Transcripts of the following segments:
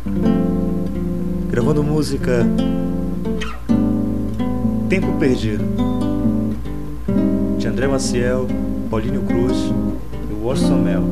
gravando música Tempo Perdido, de André Maciel, Paulinho Cruz e Washington Mel.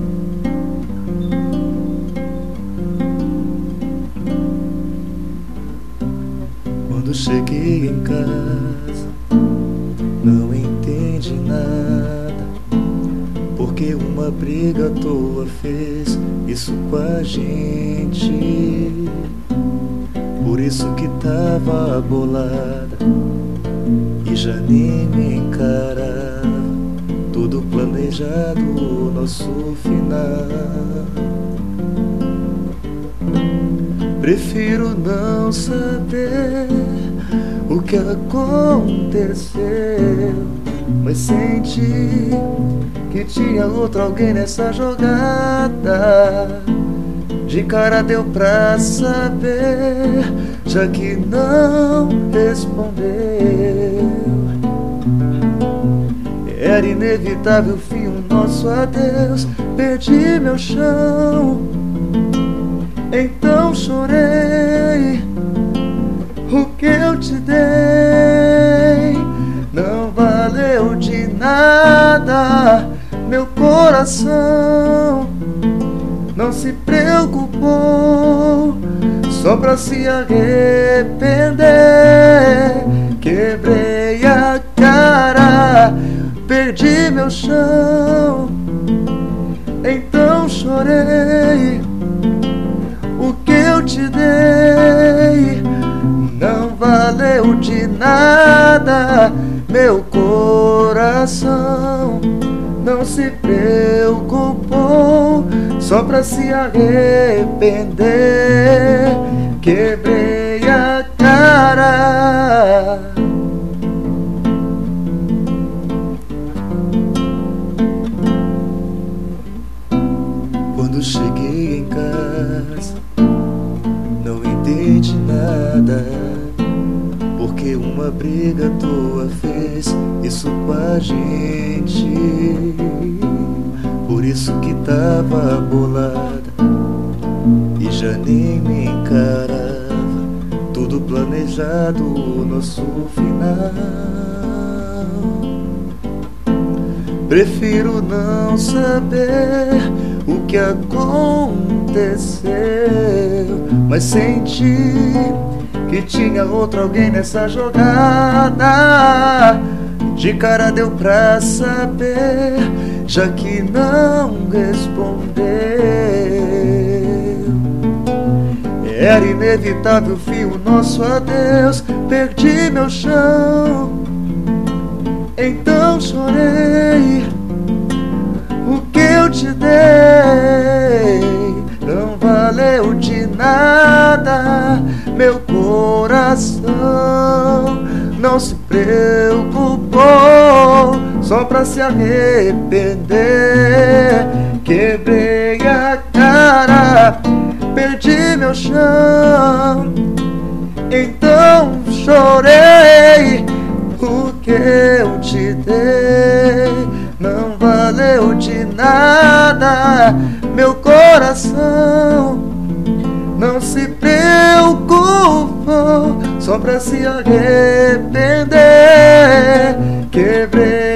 Quando cheguei em casa, não entendi nada, porque uma briga à toa fez isso com a gente. Por isso que tava bolada e já nem me encarava, tudo planejado, o nosso final. Prefiro não saber o que aconteceu, mas senti que tinha outro alguém nessa jogada. De cara deu pra saber, já que não respondeu. Era inevitável o fim, o nosso adeus. Perdi meu chão, então chorei. O que eu te dei não valeu de nada. Meu coração não se preocupou, só pra se arrepender. Quebrei a cara, perdi meu chão, então chorei. O que eu te dei não valeu de nada. Meu coração não se preocupou, só pra se arrepender. Quebrei a cara. Quando cheguei em casa, não entendi nada, porque uma briga à toa fez isso com a gente. Por isso que tava bolada e já nem me encarava, tudo planejado, o nosso final. Prefiro não saber o que aconteceu, mas senti que tinha outro alguém nessa jogada. De cara deu pra saber, já que não respondeu. Era inevitável o fim, o nosso adeus. Perdi meu chão, então chorei. O que eu te dei não valeu de nada. Meu coração não se preocupou, só pra se arrepender. Quebrei a cara, perdi meu chão, então chorei. O que eu te dei não valeu de nada. Meu coração não se preocupou, só pra se arrepender. Quebrei